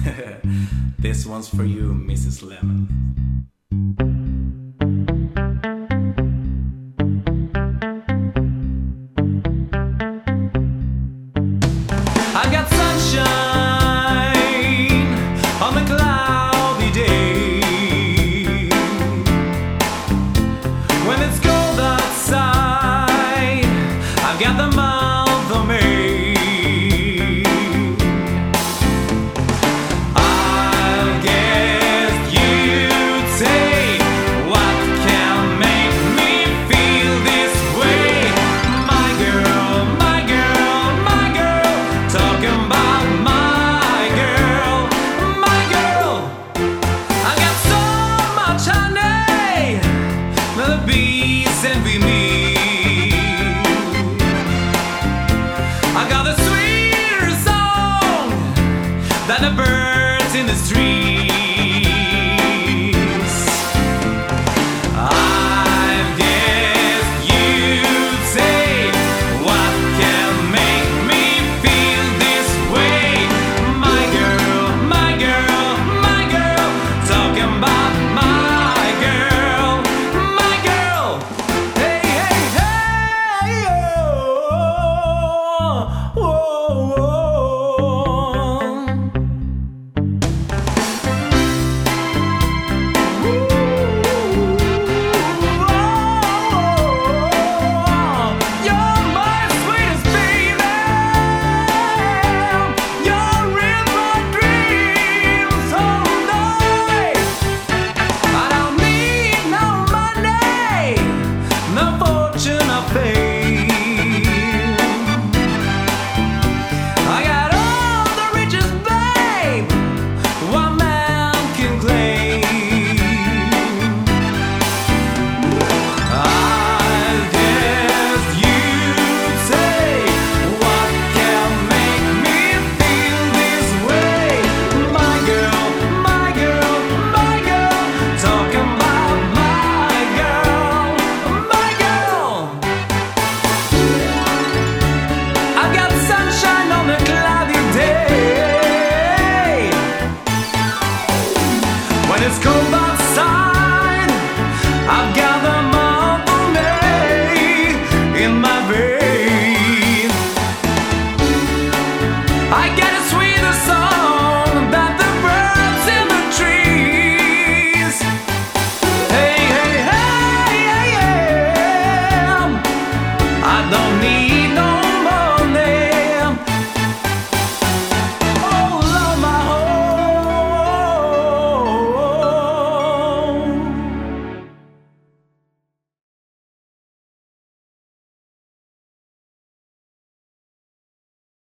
This one's for you, Mrs. Lemon. I got sunshine on a cloudy day. When it's cold outside, I've got the month of May. I guess you'd say, what can make me feel this way? My girl, my girl, my girl, talking about my girl, my girl. I got so much honey, the bees envy me. I got a sweeter song than the birds in the street.